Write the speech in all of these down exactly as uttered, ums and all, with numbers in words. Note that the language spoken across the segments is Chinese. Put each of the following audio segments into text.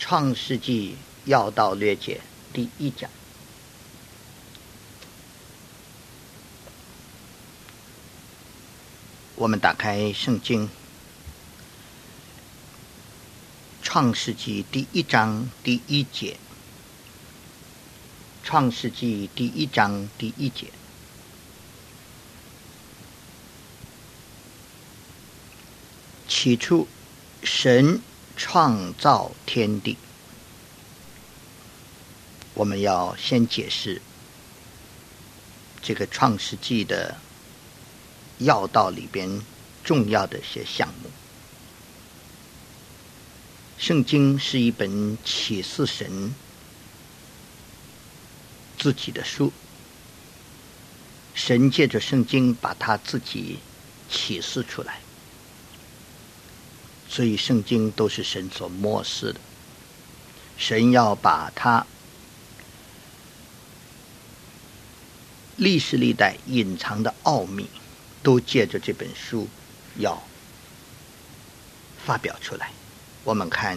创世纪要道略解第一讲。我们打开圣经，创世纪第一章第一节。创世纪第一章第一节。起初，神创造天地。我们要先解释这个创世纪的要道里边重要的一些项目。圣经是一本启示神自己的书，神借着圣经把他自己启示出来，所以圣经都是神所默示的。神要把他历史历代隐藏的奥秘都借着这本书要发表出来。我们看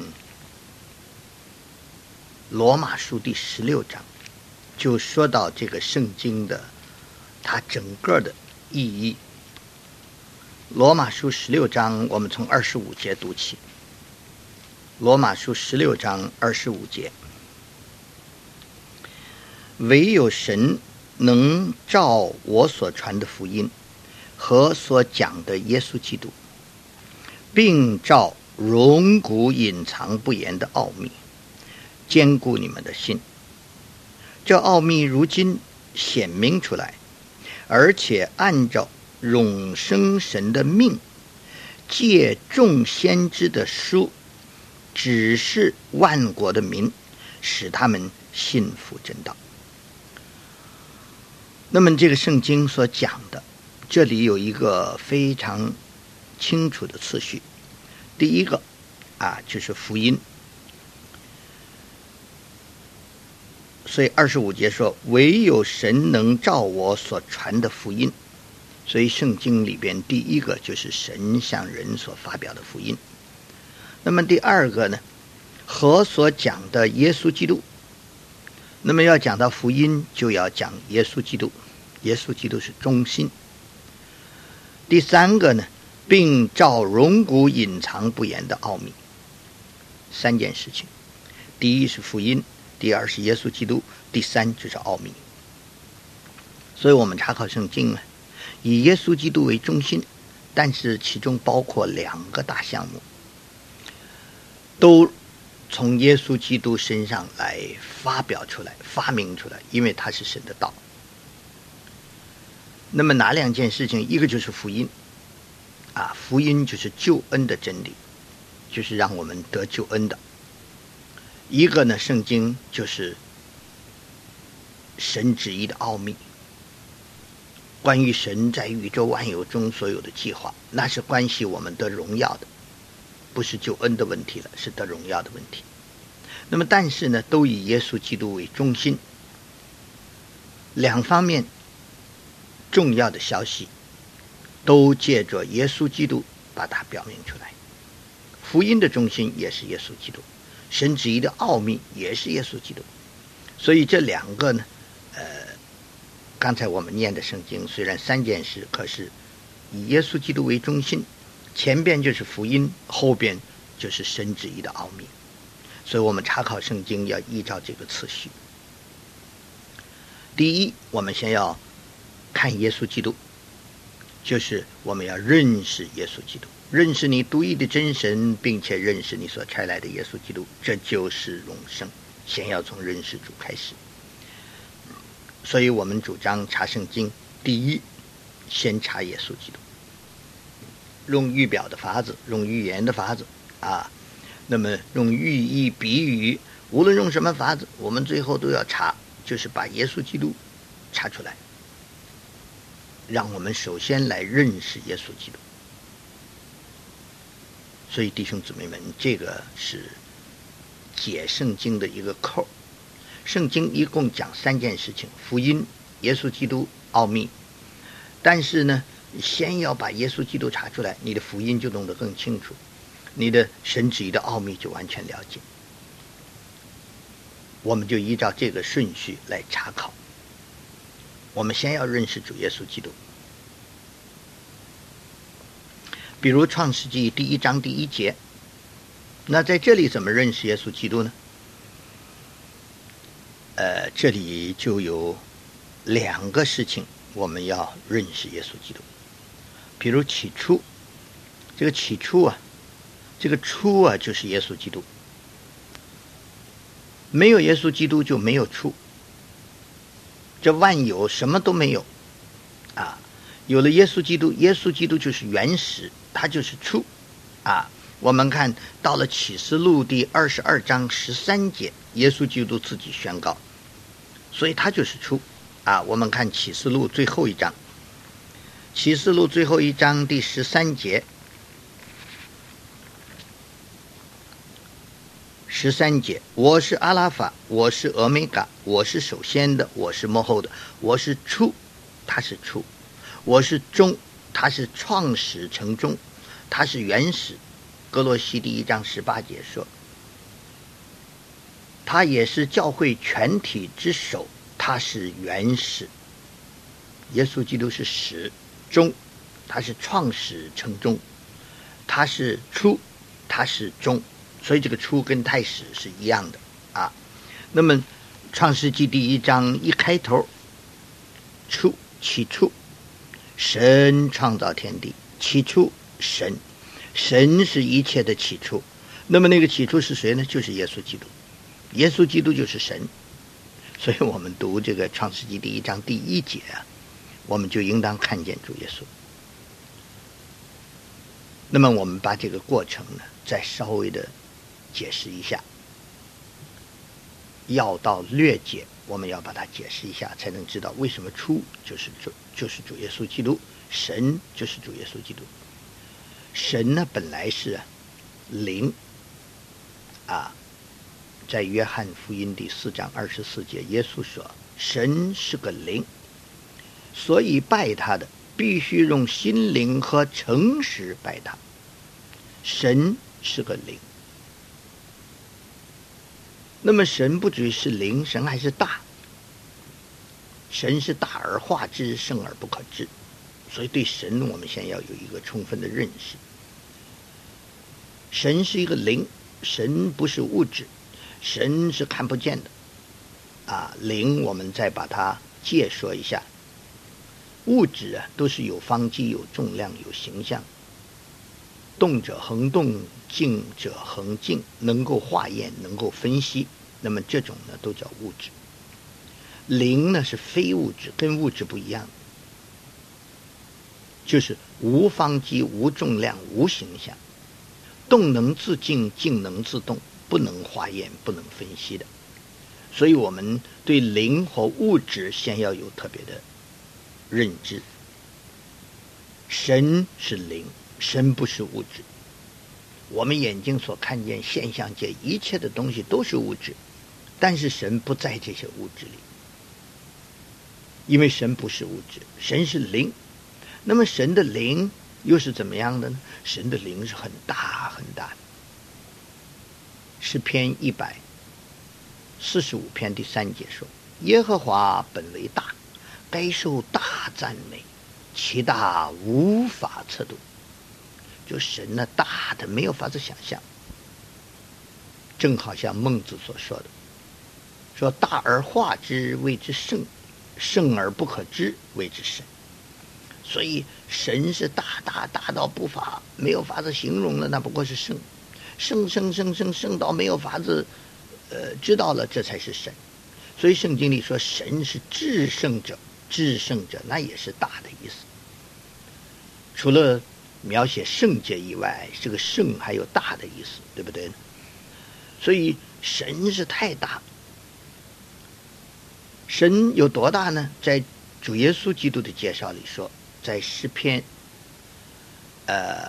罗马书第十六章，就说到这个圣经的它整个的意义。罗马书十六章，我们从二十五节读起。罗马书十六章二十五节，唯有神能照我所传的福音和所讲的耶稣基督，并照荣古隐藏不言的奥秘坚固你们的心。这奥秘如今显明出来，而且按照永生神的命，借众先知的书指示万国的民，使他们信服真道。那么这个圣经所讲的，这里有一个非常清楚的次序。第一个啊，就是福音。所以二十五节说，唯有神能照我所传的福音。所以圣经里边第一个就是神向人所发表的福音。那么第二个呢，和所讲的耶稣基督。那么要讲到福音，就要讲耶稣基督，耶稣基督是中心。第三个呢，并照荣古隐藏不言的奥秘。三件事情，第一是福音，第二是耶稣基督，第三就是奥秘。所以我们查考圣经呢，以耶稣基督为中心，但是其中包括两个大项目，都从耶稣基督身上来发表出来、发明出来，因为他是神的道。那么哪两件事情？一个就是福音啊，福音就是救恩的真理，就是让我们得救恩的。一个呢，圣经就是神旨意的奥秘，关于神在宇宙万有中所有的计划，那是关系我们得荣耀的，不是救恩的问题了，是得荣耀的问题。那么但是呢，都以耶稣基督为中心，两方面重要的消息都借着耶稣基督把它表明出来。福音的中心也是耶稣基督，神旨意的奥秘也是耶稣基督。所以这两个呢，呃，刚才我们念的圣经虽然三件事，可是以耶稣基督为中心，前边就是福音，后边就是神旨意的奥秘。所以我们查考圣经要依照这个次序。第一，我们先要看耶稣基督，就是我们要认识耶稣基督，认识你独一的真神，并且认识你所差来的耶稣基督，这就是永生。先要从认识主开始。所以我们主张查圣经，第一先查耶稣基督，用预表的法子，用预言的法子啊，那么用寓意比喻，无论用什么法子，我们最后都要查，就是把耶稣基督查出来，让我们首先来认识耶稣基督。所以弟兄姊妹们，这个是解圣经的一个扣。圣经一共讲三件事情：福音、耶稣基督、奥秘。但是呢，先要把耶稣基督查出来，你的福音就弄得更清楚，你的神旨意的奥秘就完全了解。 我们就依照这个顺序来查考。我们先要认识主耶稣基督。比如创世纪第一章第一节，那在这里怎么认识耶稣基督呢？呃，这里就有两个事情我们要认识耶稣基督。比如起初，这个起初啊，这个初啊就是耶稣基督。没有耶稣基督就没有初，这万有什么都没有啊。有了耶稣基督，耶稣基督就是原始，他就是初啊。我们看到了启示录第二十二章十三节，耶稣基督自己宣告，所以他就是初啊。我们看启示录最后一章，启示录最后一章第十三节，十三节，我是阿拉法，我是俄梅嘎，我是首先的，我是末后的，我是初，他是初，我是终，他是创始成终，他是原始。哥罗西第一章十八节说，他也是教会全体之首，他是原始。耶稣基督是始终，他是创始成终，他是初，他是终，所以这个初跟太始是一样的啊。那么创世纪第一章一开头，初，起初神创造天地，起初神，神是一切的起初。那么那个起初是谁呢？就是耶稣基督。耶稣基督就是神。所以我们读这个创世纪第一章第一节啊，我们就应当看见主耶稣。那么我们把这个过程呢再稍微的解释一下，要到略解，我们要把它解释一下，才能知道为什么初就是主就是主耶稣基督，神就是主耶稣基督。神呢本来是灵啊，在约翰福音第四章二十四节，耶稣说神是个灵，所以拜他的必须用心灵和诚实拜他。神是个灵，那么神不只是灵，神还是大。神是大而化之，圣而不可知。所以对神我们先要有一个充分的认识。神是一个灵，神不是物质，神是看不见的啊。灵我们再把它介说一下，物质啊都是有方机、有重量、有形象，动者恒动，静者恒静，能够化验，能够分析，那么这种呢都叫物质。灵呢是非物质，跟物质不一样，就是无方机、无重量、无形象，动能自静，静能自动，不能化验，不能分析的。所以我们对灵和物质先要有特别的认知。神是灵，神不是物质。我们眼睛所看见现象界一切的东西都是物质，但是神不在这些物质里，因为神不是物质，神是灵。那么神的灵又是怎么样的呢？神的灵是很大很大的。诗篇一百四十五篇第三节说，耶和华本为大，该受大赞美，其大无法测度。就神呢大的没有法子想象，正好像孟子所说的，说大而化之谓之圣，圣而不可知谓之神。所以神是大大大到不法没有法子形容了，那不过是圣，圣圣圣圣圣到没有法子呃知道了，这才是神。所以圣经里说神是至圣者，至圣者那也是大的意思。除了描写圣洁以外，这个圣还有大的意思，对不对？所以神是太大。神有多大呢？在主耶稣基督的介绍里说，在诗篇呃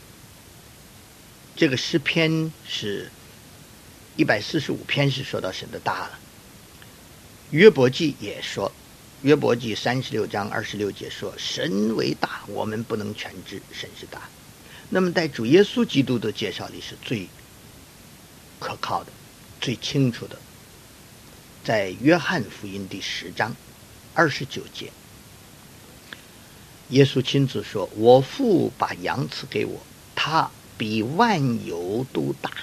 这个诗篇是一百四十五篇是说到神的大了。约伯记也说，约伯记三十六章二十六节说，神为大，我们不能全知，神是大。那么在主耶稣基督的介绍里是最可靠的，最清楚的， 在约翰福音第十章二十九节，耶稣亲自说：我父把羊赐给我，他比万有都大。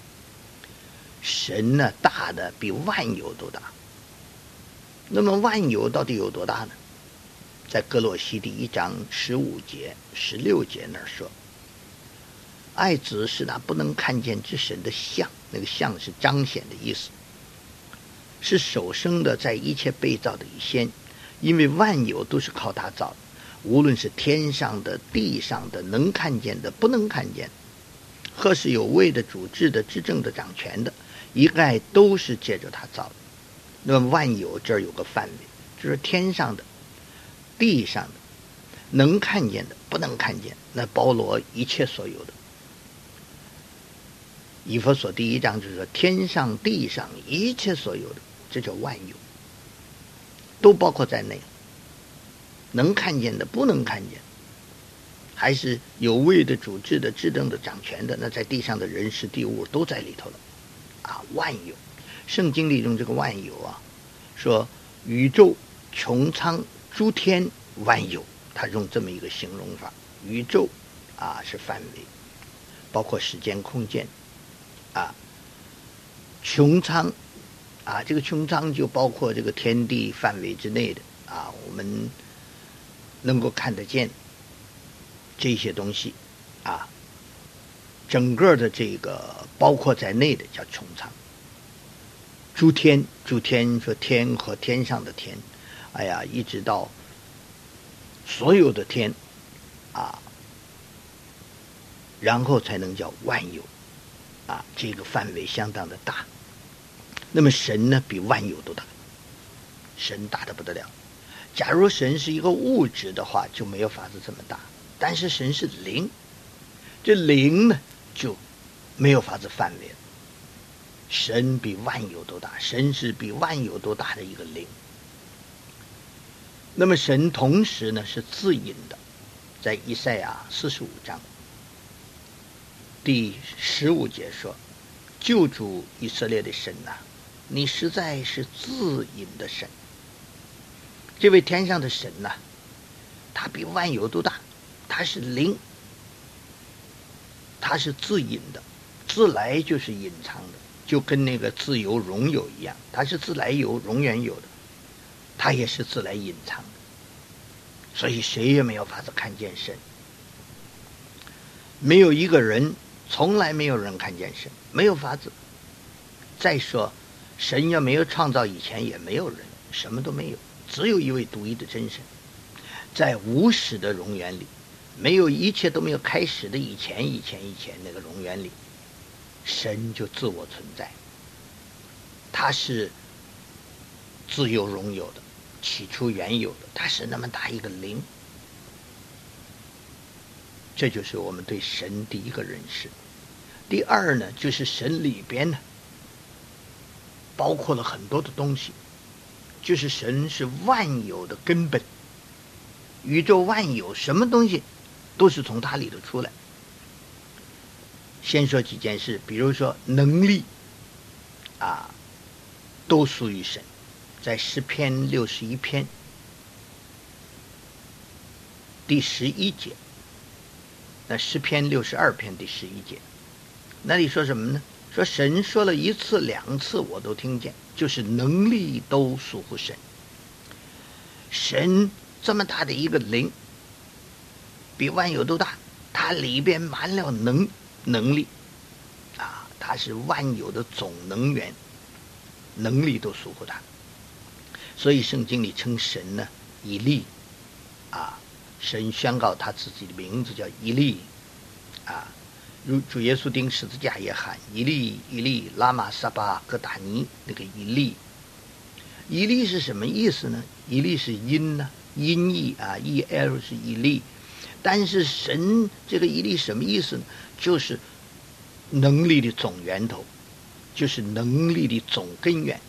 神呢，大的比万有都大。那么万有到底有多大呢？在哥罗西第一章十五节十六节那儿说，爱子是那不能看见之神的像，那个像是彰显的意思，是首生的，在一切被造的以先，因为万有都是靠他造的，无论是天上的地上的，能看见的不能看见的，或是有位的主治的执政的掌权的，一概都是借着他造的。那么万有这儿有个范围，就是天上的地上的，能看见的不能看见，那包罗一切所有的。以弗所第一章就是说，天上地上一切所有的，这叫万有，都包括在内，能看见的不能看见，还是有位的主治的执政的掌权的，那在地上的人事地物都在里头了啊，万有。圣经里用这个万有啊，说宇宙穹苍诸天万有，他用这么一个形容法。宇宙啊是范围，包括时间空间啊，穹苍啊，这个穹苍就包括这个天地范围之内的啊，我们能够看得见这些东西啊，整个的这个包括在内的叫穹苍。诸天，诸天说天和天上的天，哎呀，一直到所有的天啊，然后才能叫万有啊，这个范围相当的大。那么神呢，比万有都大，神大得不得了。假如神是一个物质的话，就没有法子这么大，但是神是灵，这灵呢就没有法子范围了。神比万有都大，神是比万有都大的一个灵。那么神同时呢是自隐的，在以赛亚四十五章第十五节说：救主以色列的神呐、啊，你实在是自隐的神。这位天上的神呐、啊，他比万有都大，他是灵，他是自隐的，自来就是隐藏的，就跟那个自由荣有一样，他是自来有永远有的，他也是自来隐藏的，所以谁也没有法子看见神，没有一个人，从来没有人看见神，没有法子。再说神要没有创造以前也没有人，什么都没有，只有一位独一的真神，在无始的永远里，没有一切都没有开始的以前以前以前那个永远里，神就自我存在，他是自由荣有的，起初原有的，他是那么大一个灵。这就是我们对神第一个认识。第二呢，就是神里边呢包括了很多的东西，就是神是万有的根本，宇宙万有什么东西都是从他里头出来。先说几件事，比如说能力啊，都属于神。在诗篇六十一篇第十一节，那诗篇六十二篇第十一节，那里说什么呢？说神说了一次两次我都听见，就是能力都属乎神。神这么大的一个灵，比万有都大，它里边满了能能力啊，它是万有的总能源，能力都属乎它。所以圣经里称神呢以利啊，神宣告他自己的名字叫以利啊，如主耶稣钉十字架也喊以利以利拉玛撒巴各达尼，那个以利以利是什么意思呢？以利是音呢、啊，音译啊 ，E L 是以利，但是神这个以利什么意思呢？就是能力的总源头，就是能力的总根源，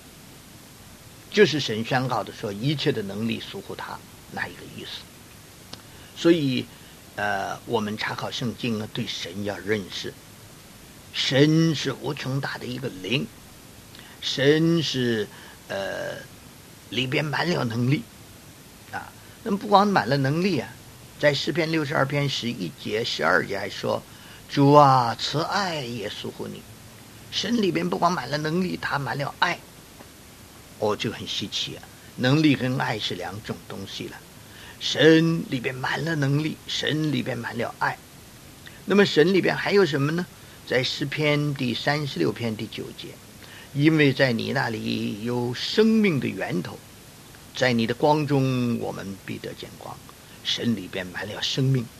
就是神宣告的说一切的能力属乎他那一个意思。所以呃，我们查考圣经呢，对神要认识，神是无穷大的一个灵， 神是呃里边满了能力啊。那么不光满了能力啊，在诗篇六十二篇十一节、十二节还说：“主啊，慈爱也属乎你。”神里边不光满了能力，他满了爱。哦，这个很稀奇啊！能力跟爱是两种东西了。神里边满了能力，神里边满了爱。那么神里边还有什么呢？在诗篇第三十六篇第九节，因为在你那里有生命的源头，在你的光中我们必得见光。神里边满了生命。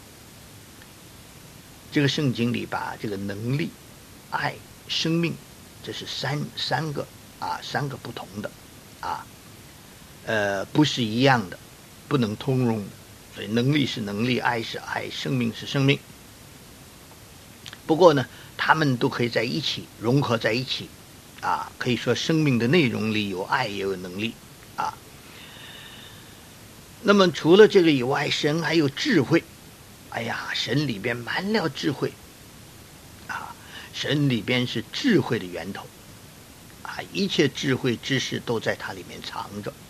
这个圣经里把这个能力、爱、生命，这是三三个啊，三个不同的啊，呃，不是一样的，不能通用的。所以能力是能力，爱是爱，生命是生命。不过呢，他们都可以在一起融合在一起啊，可以说生命的内容里有爱也有能力啊。那么除了这个以外，神还有智慧。哎呀，神里边满了智慧啊，神里边是智慧的源头啊，一切智慧知识都在它里面藏着。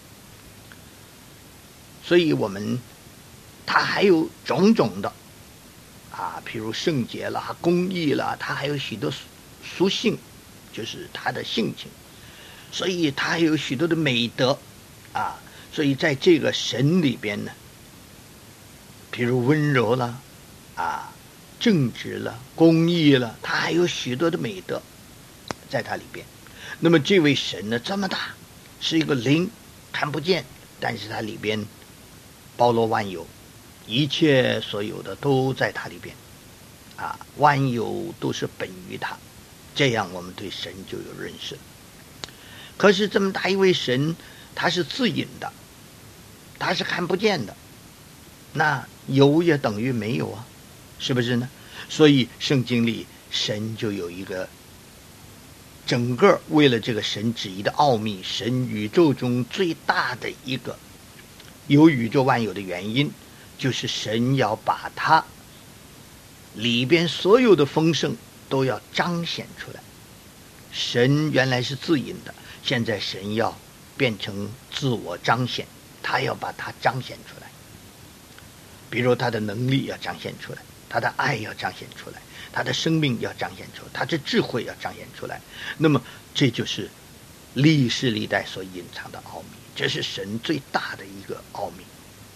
所以我们它还有种种的啊，譬如圣洁啦、公义啦，它还有许多属性，就是它的性情，所以它还有许多的美德啊。所以在这个神里边呢，譬如温柔了啊，正直了，公义了，它还有许多的美德在它里边。那么这位神呢，这么大，是一个灵，看不见，但是它里边包罗万有，一切所有的都在它里边啊，万有都是本于它，这样我们对神就有认识。可是这么大一位神，他是自隐的，他是看不见的，那有也等于没有啊，是不是呢？所以圣经里神就有一个整个为了这个神旨意的奥秘，神宇宙中最大的一个有宇宙万有的原因，就是神要把它里边所有的丰盛都要彰显出来。神原来是自隐的，现在神要变成自我彰显，他要把它彰显出来。比如他的能力要彰显出来，他的爱要彰显出来，他的生命要彰显出来，他的智慧要彰显出来。那么这就是历世历代所隐藏的奥秘，这是神最大的一个奥秘。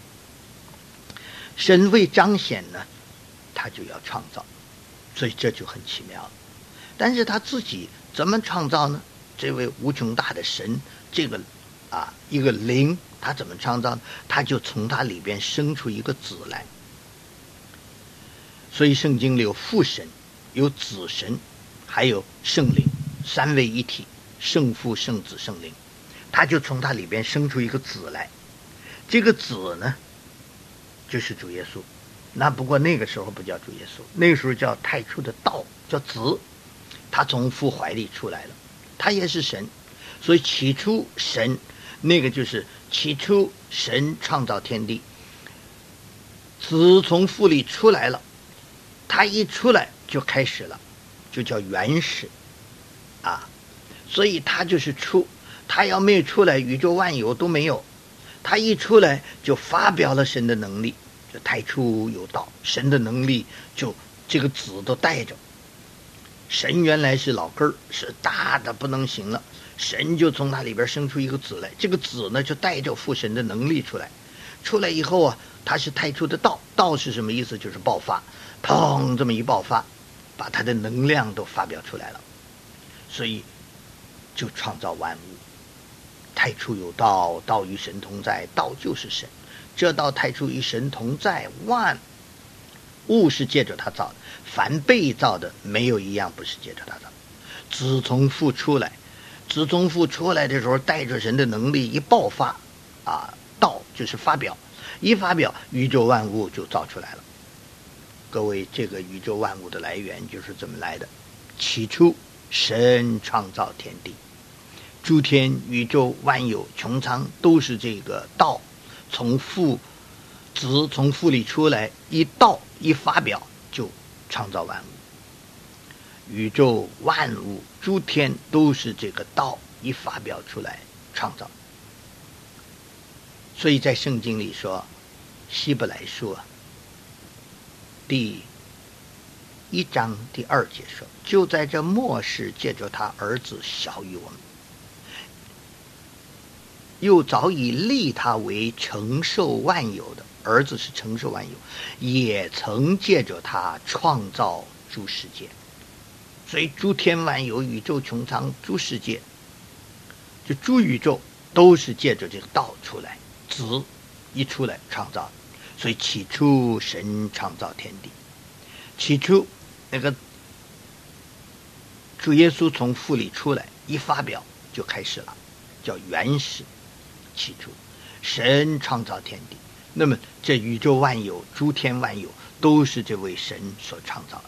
神为彰显呢，他就要创造，所以这就很奇妙了。但是他自己怎么创造呢？这位无穷大的神，这个啊一个灵，他怎么创造呢？他就从他里边生出一个子来。所以圣经里有父神，有子神，还有圣灵，三位一体，圣父、圣子、圣灵。他就从他里边生出一个子来。这个子呢，就是主耶稣。那不过那个时候不叫主耶稣，那个时候叫太初的道，叫子。他从父怀里出来了，他也是神。所以起初神，那个就是起初神创造天地，子从父里出来了，他一出来就开始了，就叫原始啊。所以他就是出，他要没有出来，宇宙万有都没有。他一出来就发表了神的能力，就太初有道，神的能力就这个子都带着。神原来是老根儿，是大的不能行了，神就从它里边生出一个子来，这个子呢就带着父神的能力出来。出来以后啊，它是太初的道，道是什么意思？就是爆发，砰这么一爆发，把它的能量都发表出来了，所以就创造万物。太初有道，道与神同在，道就是神。这道太初与神同在，万物是借着他造的，凡被造的没有一样不是借着他造。子从父出来，子从父出来的时候带着神的能力一爆发啊，道就是发表，一发表宇宙万物就造出来了。各位，这个宇宙万物的来源就是怎么来的？起初神创造天地，诸天宇宙万有穹苍都是这个道从父子从父里出来，一道一发表就创造万物。宇宙万物诸天都是这个道一发表出来创造。所以在圣经里说，希伯来书啊第一章第二节说，就在这末世借着他儿子小于我们，又早已立他为承受万有的，儿子是承受万有，也曾借着他创造诸世界。所以诸天万有、宇宙穹苍、诸世界，就诸宇宙都是借着这个道出来，子一出来创造。所以起初神创造天地，起初那个主耶稣从父里出来一发表就开始了，叫原始。起初神创造天地，那么这宇宙万有、诸天万有都是这位神所创造的。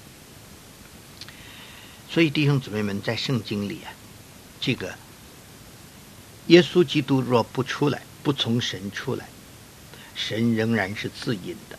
所以弟兄姊妹们，在圣经里啊，这个耶稣基督若不出来，不从神出来，神仍然是自隐的，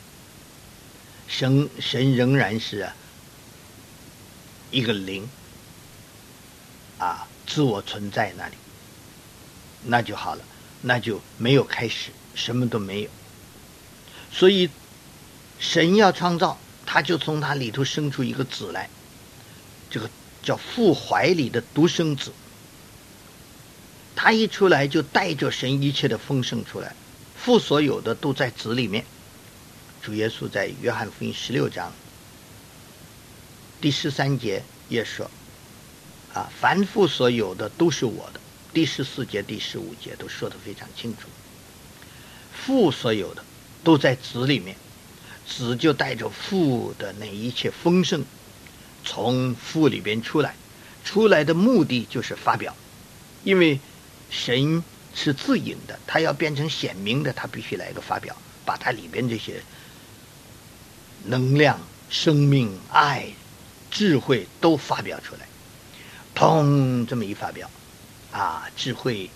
神神仍然是、啊、一个灵啊，自我存在那里，那就好了，那就没有开始，什么都没有。所以神要创造，他就从他里头生出一个子来，这个叫父怀里的独生子。他一出来就带着神一切的丰盛出来，父所有的都在子里面。主耶稣在约翰福音十六章第十三节也说啊，凡父所有的都是我的。第十四节第十五节都说得非常清楚，父所有的都在子里面，子就带着父的那一切丰盛从父里边出来，出来的目的就是发表。因为神是自隐的，他要变成显明的，他必须来个发表，把他里边这些能量、生命、爱、智慧都发表出来。砰，这么一发表啊，智慧、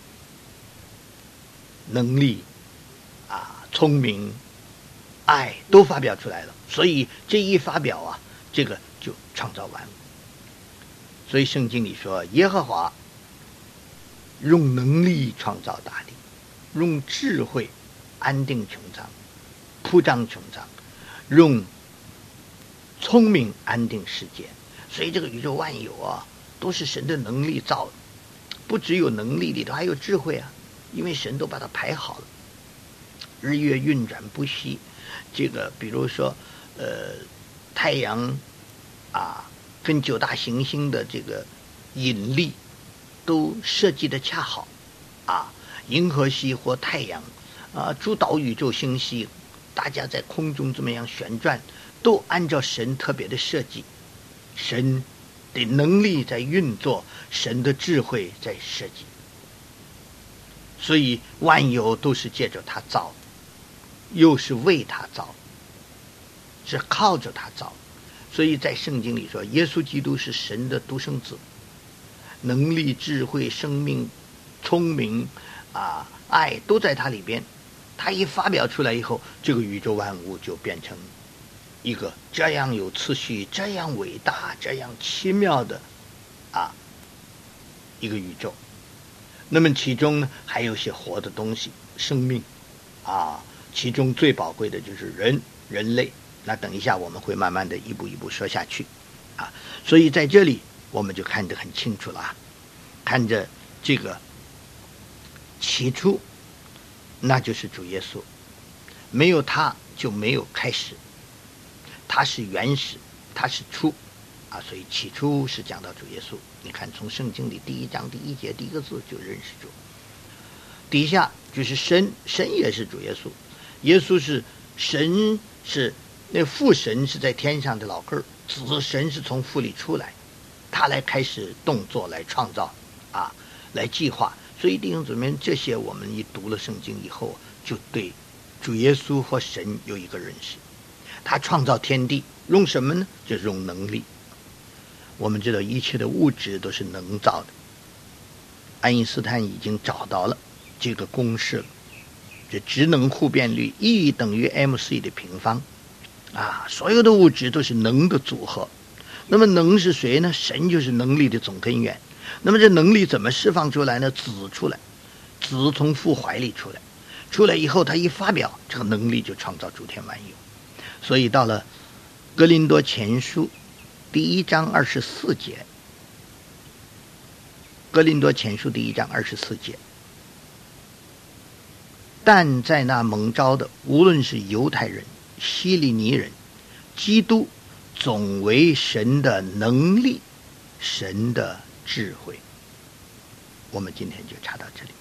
能力啊、聪明、爱都发表出来了。所以这一发表啊，这个就创造万物。所以圣经里说，耶和华用能力创造大地，用智慧安定穹苍、铺张穹苍，用聪明安定世界。所以这个宇宙万有啊，都是神的能力造的。不只有能力里头还有智慧啊，因为神都把它排好了，日月运转不息。这个比如说呃太阳啊跟九大行星的这个引力都设计的恰好啊，银河系或太阳啊，诸岛宇宙星系，大家在空中这么样旋转，都按照神特别的设计，神的能力在运作，神的智慧在设计。所以万有都是借着他造，又是为他造，是靠着他造。所以在圣经里说，耶稣基督是神的独生子，能力、智慧、生命、聪明啊、爱都在他里边。他一发表出来以后，这个宇宙万物就变成一个这样有次序、这样伟大、这样奇妙的啊一个宇宙。那么其中呢，还有些活的东西，生命啊，其中最宝贵的就是人人类。那等一下我们会慢慢的一步一步说下去啊。所以在这里我们就看得很清楚了啊，看着这个起初那就是主耶稣，没有他就没有开始，他是原始，他是初啊，所以起初是讲到主耶稣。你看从圣经里第一章第一节第一个字就认识主。底下就是神，神也是主耶稣，耶稣是神，是那父神是在天上的老根儿，子神是从父里出来，他来开始动作，来创造啊，来计划。所以弟兄姊妹，这些我们一读了圣经以后，就对主耶稣和神有一个认识。他创造天地用什么呢？就是用能力。我们知道一切的物质都是能造的，爱因斯坦已经找到了这个公式了，这质能互变律 E 等于 mc 的平方啊，所有的物质都是能的组合。那么能是谁呢？神就是能力的总根源。 那么这能力怎么释放出来呢？子出来，子从父怀里出来，出来以后他一发表，这个能力就创造诸天万有。所以到了哥林多前书第一章二十四节，哥林多前书第一章二十四节，但在那蒙召的，无论是犹太人、希利尼人，基督总为神的能力，神的智慧。我们今天就查到这里。